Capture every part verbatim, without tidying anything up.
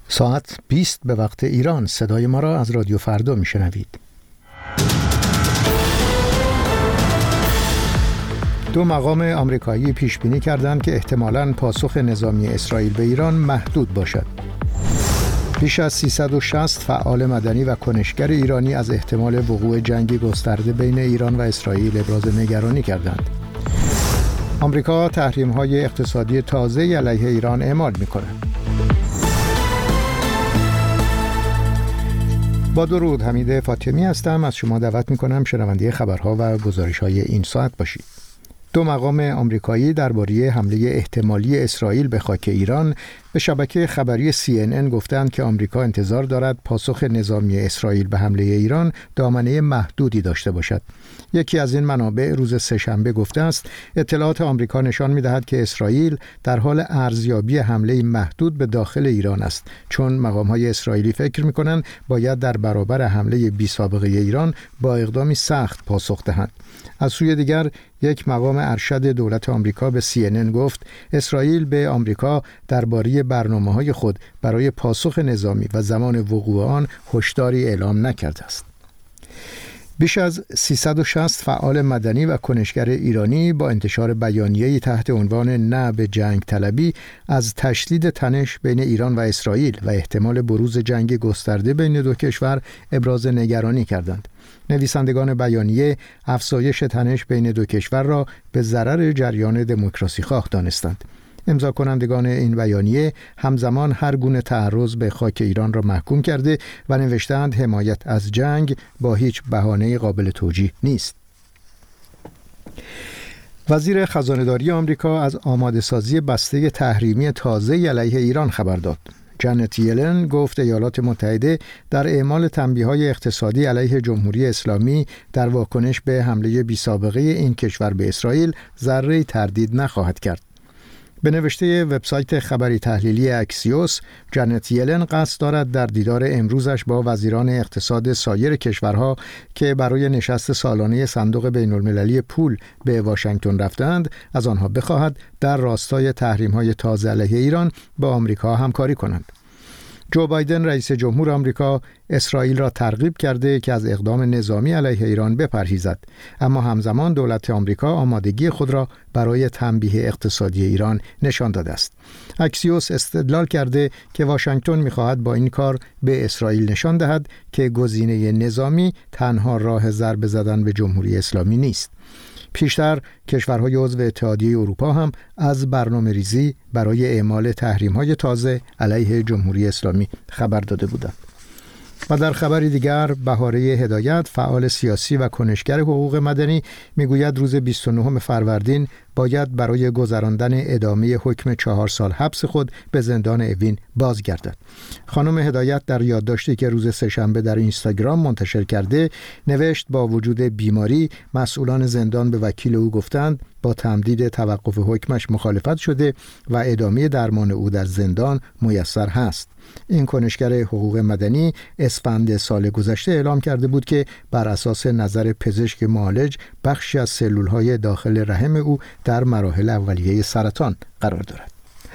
ساعت بیست به وقت ایران. صدای ما را از رادیو فردا میشنوید. دو مقام آمریکایی پیش بینی کردند که احتمالاً پاسخ نظامی اسرائیل به ایران محدود باشد. بیش از سیصد و شصت فعال مدنی و کنشگر ایرانی از احتمال وقوع جنگی گسترده بین ایران و اسرائیل ابراز نگرانی کردند. آمریکا تحریم‌های اقتصادی تازه علیه ایران اعمال می‌کند. با درود، حمید فاطمی هستم. از شما دعوت می‌کنم شنونده خبرها و گزارش‌های این ساعت باشید. دو مقام آمریکایی درباره حمله احتمالی اسرائیل به خاک ایران به شبکه خبری سی ان ان گفتند که آمریکا انتظار دارد پاسخ نظامی اسرائیل به حمله ایران دامنه محدودی داشته باشد. یکی از این منابع روز سه‌شنبه گفته است اطلاعات آمریکا نشان می‌دهد که اسرائیل در حال ارزیابی حمله محدود به داخل ایران است، چون مقام‌های اسرائیلی فکر می‌کنند باید در برابر حمله بی‌سابقه ایران با اقدامی سخت پاسخ دهند. از سوی دیگر یک مقام ارشد دولت آمریکا به سی ان ان گفت اسرائیل به آمریکا درباره برنامه‌های خود برای پاسخ نظامی و زمان وقوع آن هشداری اعلام نکرده است. بیش از سیصد و شصت فعال مدنی و کنشگر ایرانی با انتشار بیانیه‌ای تحت عنوان نه به جنگ طلبی از تشدید تنش بین ایران و اسرائیل و احتمال بروز جنگ گسترده بین دو کشور ابراز نگرانی کردند. نویسندگان بیانیه افزایش تنش بین دو کشور را به ضرر جریان دموکراسی خواه دانستند. امضا کنندگان این بیانیه همزمان هر گونه تعرض به خاک ایران را محکوم کرده و نوشتند حمایت از جنگ با هیچ بهانه قابل توجیه نیست. وزیر خزانه‌داری آمریکا از آماده‌سازی بسته تحریمی تازه علیه ایران خبر داد. جنت یلن گفت ایالات متحده در اعمال تنبیه‌های اقتصادی علیه جمهوری اسلامی در واکنش به حمله بی‌سابقه این کشور به اسرائیل ذره تردید نخواهد کرد. به نوشته وبسایت خبری تحلیلی اکسیوس، جنت یلن قصد دارد در دیدار امروزش با وزیران اقتصاد سایر کشورها که برای نشست سالانه صندوق بین‌المللی پول به واشنگتن رفتند از آنها بخواهد در راستای تحریم‌های تازه علیه ایران با آمریکا همکاری کنند. جو بایدن رئیس جمهور آمریکا اسرائیل را ترغیب کرده که از اقدام نظامی علیه ایران بپرهیزد، اما همزمان دولت آمریکا آمادگی خود را برای تنبیه اقتصادی ایران نشان داده است. اکسیوس استدلال کرده که واشنگتن می‌خواهد با این کار به اسرائیل نشان دهد که گزینه نظامی تنها راه ضربه زدن به جمهوری اسلامی نیست. پیشتر کشورهای عضو اتحادیه اروپا هم از برنامه ریزی برای اعمال تحریم‌های تازه علیه جمهوری اسلامی خبر داده بودند. و در خبری دیگر، بهاره هدایت فعال سیاسی و کنشگر حقوق مدنی میگوید روز بیست و نهم فروردین باید برای گذراندن ادامه حکم چهار سال حبس خود به زندان اوین بازگردد. خانم هدایت در یادداشتی که روز سه‌شنبه در اینستاگرام منتشر کرده نوشت با وجود بیماری مسئولان زندان به وکیل او گفتند با تمدید توقف حکمش مخالفت شده و ادامه درمان او در زندان میسر هست. این کنشگر حقوق مدنی اسفند سال گذشته اعلام کرده بود که بر اساس نظر پزشک معالج بخشی از سلول‌های داخل رحم او در مراحل اولیه سرطان قرار دارد.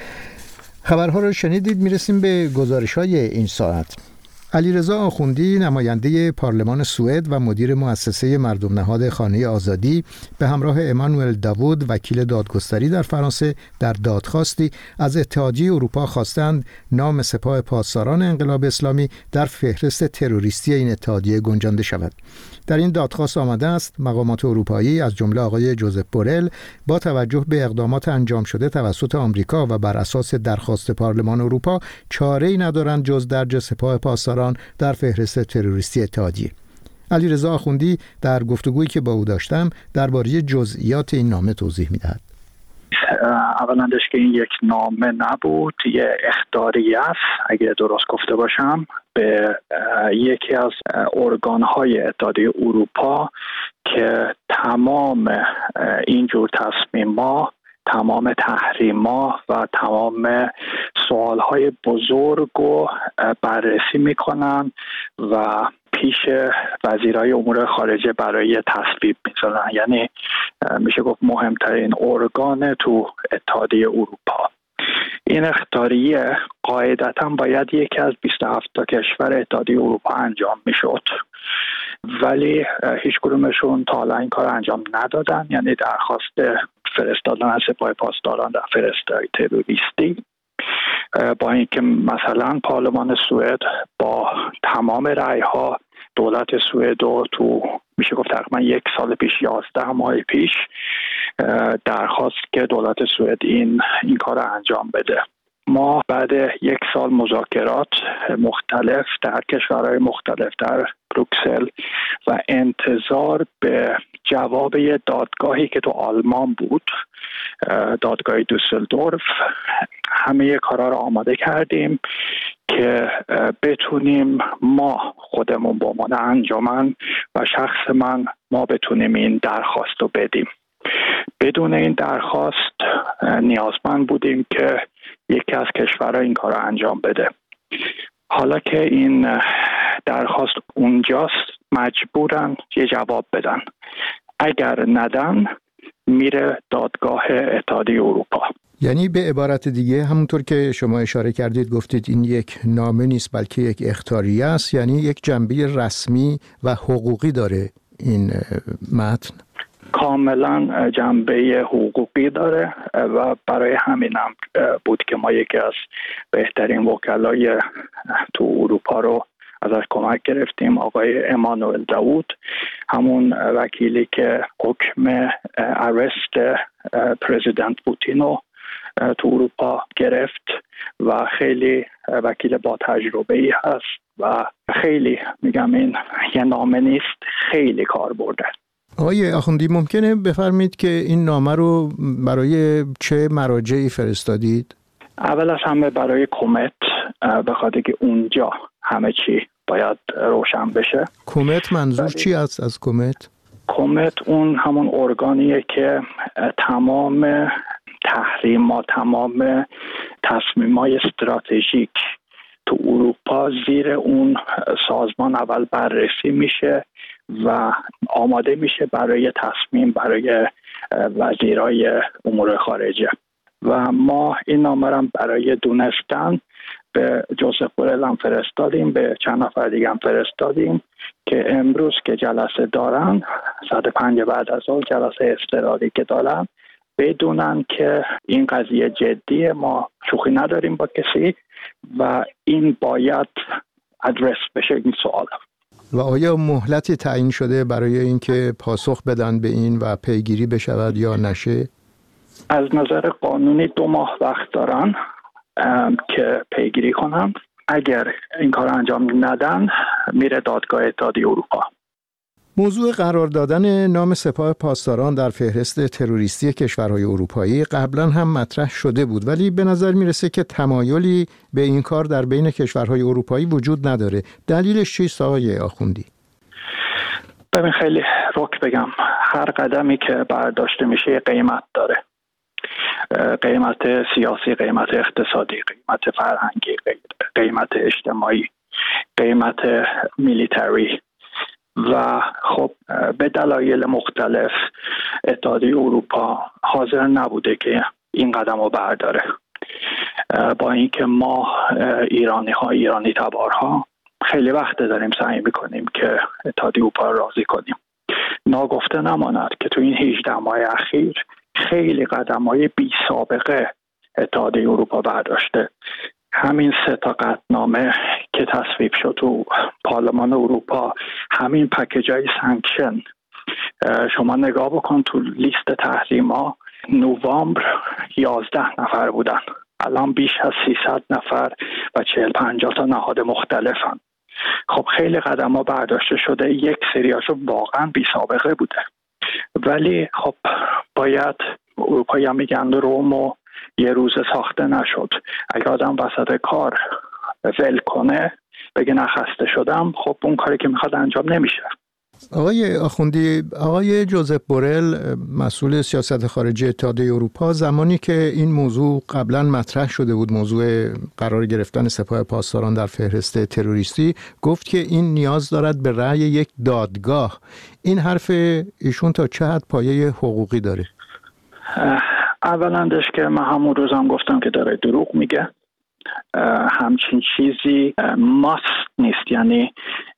خبرها را شنیدید. میرسیم به گزارش‌های این ساعت. علیرضا آخوندی نماینده پارلمان سوئد و مدیر مؤسسه مردم نهاد خانه آزادی به همراه امانوئل داوود وکیل دادگستری در فرانسه در دادخواستی از اتحادیه اروپا خواستند نام سپاه پاسداران انقلاب اسلامی در فهرست تروریستی این اتحادیه گنجانده شود. در این دادخواست آمده است مقامات اروپایی از جمله آقای جوزف بورل با توجه به اقدامات انجام شده توسط آمریکا و بر اساس درخواست پارلمان اروپا چاره‌ای ندارند جز درج سپاه پاسداران در فهرست تروریستی اتحادیه. علیرضا آخوندی در گفتگویی که با او داشتم درباره جزئیات این نامه توضیح می‌دهد. اولندش که این یک نامه نبود، یه اخطاریه است اگه درست گفته باشم به یکی از ارگان‌های اتحادیه اروپا که تمام اینجور تصمیم‌ها، تمام تحریم‌ها و تمام سوال‌های بزرگ رو بررسی می‌کنن و پیش وزیرای امور خارجه برای تصویب می‌ذارن. یعنی میشه گفت مهمترین ارگان تو اتحادیه اروپا. این اخطاریه قاعدتاً باید یکی از بیست و هفت تا کشور اتحادیه اروپا انجام میشد، ولی هیچ کدومشون تا الان این کار انجام ندادن. یعنی درخواست فرستادن از سپاه پاسداران در فرستای تروریستی، با اینکه مثلا پارلمان سوئد با تمام رأی‌ها دولت سوئد رو تو میشه گفت تقریبا یک سال پیش یازده ماه پیش درخواست که دولت سوئد این این کار رو انجام بده. ما بعد یک سال مذاکرات مختلف در کشورهای مختلف در بروکسل و انتظار به جواب یه دادگاهی که تو آلمان بود، دادگاه دوسلدورف، همه کارا رو آماده کردیم که بتونیم ما خودمون با عنوان انجمن و شخص من ما بتونیم این درخواست رو بدیم. بدون این درخواست نیازمند بودیم که یکی از کشورها این کار رو انجام بده. حالا که این درخواست اونجاست مجبورن یه جواب بدن، اگر ندن میره دادگاه اتحادیه اروپا. یعنی به عبارت دیگه همونطور که شما اشاره کردید گفتید این یک نامه نیست بلکه یک اخطاریه است، یعنی یک جنبه رسمی و حقوقی داره این متن. کاملا جنبه حقوقی داره و برای همینم بود که ما یکی از بهترین وکلای تو اروپا رو ازش کمک گرفتیم، آقای امانوئل داوود، همون وکیلی که حکم ارست پرزیدنت پوتین رو تو اروپا گرفت و خیلی وکیل با تجربه‌ای هست و خیلی میگم این یه نامه نیست، خیلی کار برده. آقای آخوندی ممکنه بفرمید که این نامه رو برای چه مراجعی فرستادید؟ اول از همه برای کمت، به خاطر که اونجا همه چی باید روشن بشه. کمت منظور چی است از کمت؟ کمت اون همون ارگانیه که تمام تحریمات، تمام تصمیمات استراتژیک تو اروپا زیر اون سازمان اول بررسی میشه و آماده میشه برای تصمیم برای وزیرای امور خارجه. و ما این نامه رو برای دونستن به جوزف بورل هم فرستادیم، به چند نفر دیگه هم فرستادیم که امروز که جلسه دارن، ساعت پنج بعد از ظهر جلسه اضطراری که دارن، بدونن که این قضیه جدیه، ما شوخی نداریم با کسی و این باید ادرس بشه این سوال. و آیا مهلتی تعیین شده برای اینکه پاسخ بدن به این و پیگیری بشود یا نشه؟ از نظر قانونی دو ماه وقت دارن که پیگیری کنن. اگر این کار انجام ندن میره دادگاه اتحادیه اروپا. موضوع قرار دادن نام سپاه پاسداران در فهرست تروریستی کشورهای اروپایی قبلا هم مطرح شده بود، ولی به نظر میرسه که تمایلی به این کار در بین کشورهای اروپایی وجود نداره. دلیلش چیست آقای آخوندی؟ ببین خیلی رک بگم، هر قدمی که برداشته میشه قیمت داره. قیمت سیاسی، قیمت اقتصادی، قیمت فرهنگی، قیمت اجتماعی، قیمت میلیتری و خب به دلایل مختلف اتحادیه اروپا حاضر نبوده که این قدم رو برداره. با اینکه ما ایرانی ها ایرانی تبارها خیلی وقت داریم سعی میکنیم که اتحادیه اروپا رو راضی کنیم. ناگفته نماند که تو این هجده ماه اخیر خیلی قدم‌های بی سابقه اتحادیه اروپا برداشته. همین سه تا قطعنامه که تصویب شد تو پارلمان اروپا، همین پکیج‌های سانکشن، شما نگاه بکن تو لیست تحریم‌ها نوامبر یازده نفر بودن، الان بیش از سیصد نفر و چهل پنجاه تا نهاد مختلفن. خب خیلی قدم‌ها برداشته شده، یک سریاشو واقعا بی سابقه بوده، ولی خب باید اروپایی هم میگن رومو یه روز ساخته نشد. اگه آدم وسط کار ول کنه بگه نخسته شدم، خب اون کاری که میخواد انجام نمیشه. آقای آخوندی، آقای جوزف بورل مسئول سیاست خارجی اتحادیه اروپا زمانی که این موضوع قبلا مطرح شده بود، موضوع قرار گرفتن سپاه پاسداران در فهرست تروریستی، گفت که این نیاز دارد به رأی یک دادگاه. این حرف ایشون تا چه حد پایه حقوقی داره؟ اولندش که من همون روزم گفتم که داره دروغ میگه. همچین چیزی ماست نیست، یعنی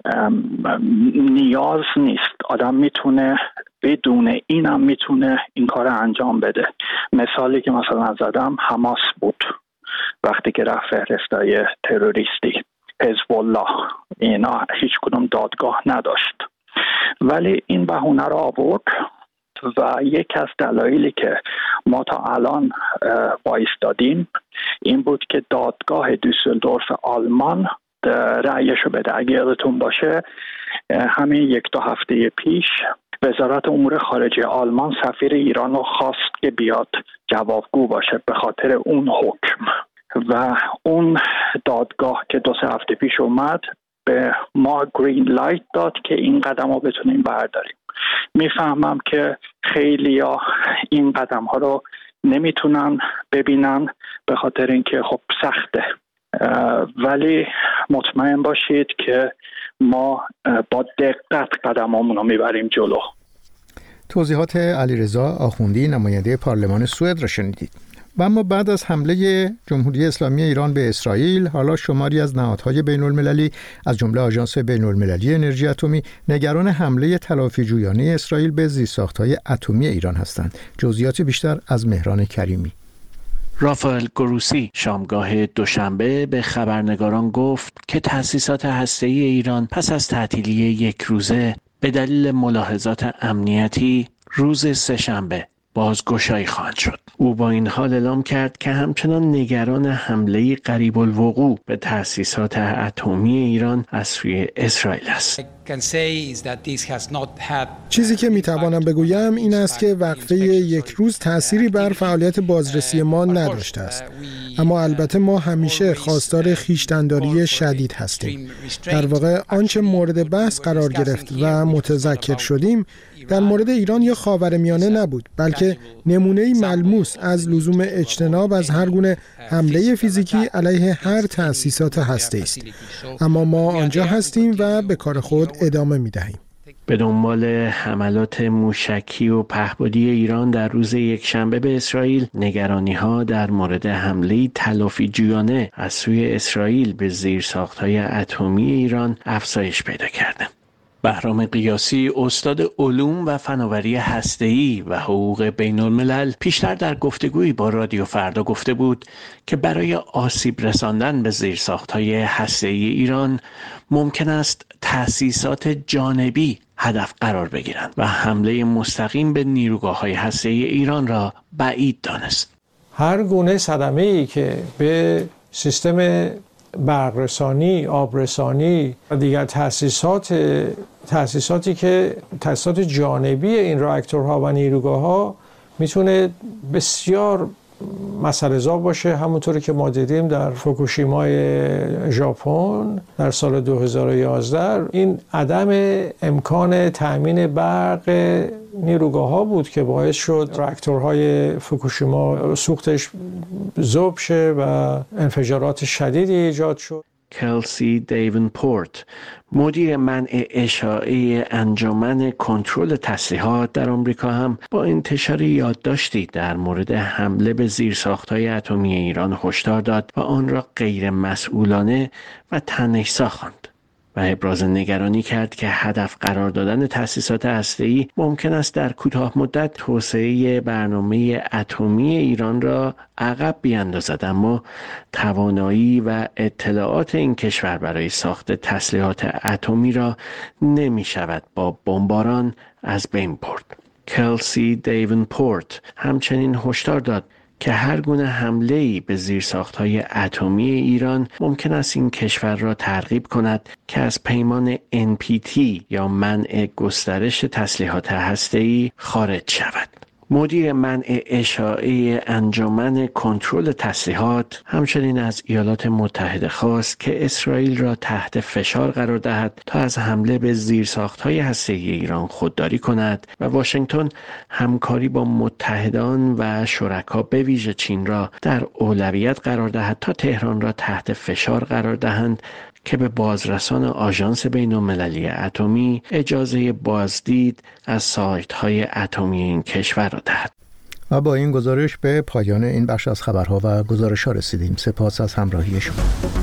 نیاز نیست. آدم میتونه بدون اینم میتونه این کار انجام بده. مثالی که مثلا زدم حماس بود وقتی که رفت فهرستای تروریستی. حزب الله اینا هیچ کدوم دادگاه نداشت، ولی این بهونه را آورد و یک از دلایلی که ما تا الان وایستادیم این بود که دادگاه دوسلدورف آلمان رأیشو بده. اگه یادتون باشه همین یک دو هفته پیش وزارت امور خارجه آلمان سفیر ایران رو خواست که بیاد جوابگو باشه به خاطر اون حکم، و اون دادگاه که دو سه هفته پیش اومد به ما گرین لایت داد که این قدم رو بتونیم برداریم. میفهمم که خیلی ها این قدم ها رو نمیتونن ببینن به خاطر اینکه خب سخته، ولی مطمئن باشید که ما با دقت قدمامون رو میبریم جلو. توضیحات علیرضا آخوندی نماینده پارلمان سوئد را شنیدید. و اما بعد از حمله جمهوری اسلامی ایران به اسرائیل، حالا شماری از نهادهای بین المللی از جمله آژانس بین المللی انرژی اتمی نگران حمله تلافی‌جویانه اسرائیل به زیرساخت‌های اتمی ایران هستند. جزئیات بیشتر از مهران کریمی. رافائل گروسی شامگاه دوشنبه به خبرنگاران گفت که تأسیسات هسته‌ای ایران پس از تعطیلی یک روزه به دلیل ملاحظات امنیتی روز سه‌شنبه بازگشایی خواهند شد. او با این حال اعلام کرد که همچنان نگران حمله قریب الوقوع به تأسیسات اتمی ایران از سوی اسرائیل است. چیزی که میتوانم بگویم این است که وقفه یک روز تأثیری بر فعالیت بازرسی ما نداشته است، اما البته ما همیشه خواستار خویشتن‌داری شدید هستیم. در واقع آنچه مورد بحث قرار گرفت و متذکر شدیم در مورد ایران یا خاورمیانه نبود، بلکه نمونه‌ای ملموس از لزوم اجتناب از هر گونه حمله فیزیکی علیه هر تأسیسات هسته‌ای است. اما ما آنجا هستیم و به کار خود ادامه می‌دهیم. به دنبال حملات موشکی و پهپادی ایران در روز یکشنبه به اسرائیل، نگرانی‌ها در مورد حمله تلافی‌جویانه از سوی اسرائیل به زیرساخت‌های اتمی ایران افزایش پیدا کرده. بهرام قیاسی، استاد علوم و فناوری هسته‌ای و حقوق بین الملل، پیشتر در گفتگویی با رادیو فردا گفته بود که برای آسیب رساندن به زیرساخت‌های هسته‌ای ایران ممکن است تأسیسات جانبی هدف قرار بگیرند و حمله مستقیم به نیروگاه‌های هسته‌ای ایران را بعید دانست. هر گونه صدمه‌ای که به سیستم برق‌رسانی، آبرسانی و دیگر تأسیسات تأسیساتی که تأسیسات جانبی این راکتورها و نیروگاه‌ها میتونه بسیار مسئله‌زا باشه، همونطوری که ما دیدیم در فوکوشیمای ژاپن در سال دو هزار و یازده. این عدم امکان تأمین برق نیروگاه‌ها بود که باعث شد راکتورهای فوکوشیما سوختش ذوب شه و انفجارات شدیدی ایجاد شد. کلسی دیونپورت، مدیر منع اشاعه انجمن کنترل تسلیحات در آمریکا، هم با انتشار یادداشتی در مورد حمله به زیرساخت‌های اتمی ایران هشدار داد و آن را غیر مسئولانه و تنش‌زا خواند و ابراز نگرانی کرد که هدف قرار دادن تأسیسات هسته‌ای ممکن است در کوتاه مدت توسعه برنامه اتمی ایران را عقب بیاندازد، اما توانایی و اطلاعات این کشور برای ساخت تسلیحات اتمی را نمی شود با بمباران از بین برد. کلسی دیونپورت همچنین هشدار داد که هر گونه حمله‌ای به زیرساخت‌های اتمی ایران ممکن است این کشور را ترغیب کند که از پیمان ان پی تی یا منع گسترش تسلیحات هسته‌ای خارج شود. مدیر منع اشاعه انجمن کنترل تسلیحات همچنین از ایالات متحده خواست که اسرائیل را تحت فشار قرار دهد تا از حمله به زیرساخت‌های هسته‌ای ایران خودداری کند و واشنگتن همکاری با متحدان و شرکا به ویژه چین را در اولویت قرار دهد تا تهران را تحت فشار قرار دهند که به بازرسان آژانس بین‌المللی اتمی اجازه بازدید از سایت‌های اتمی این کشور را دهد. و با این گزارش به پایان این بخش از خبرها و گزارش‌ها رسیدیم. سپاس از همراهی شما.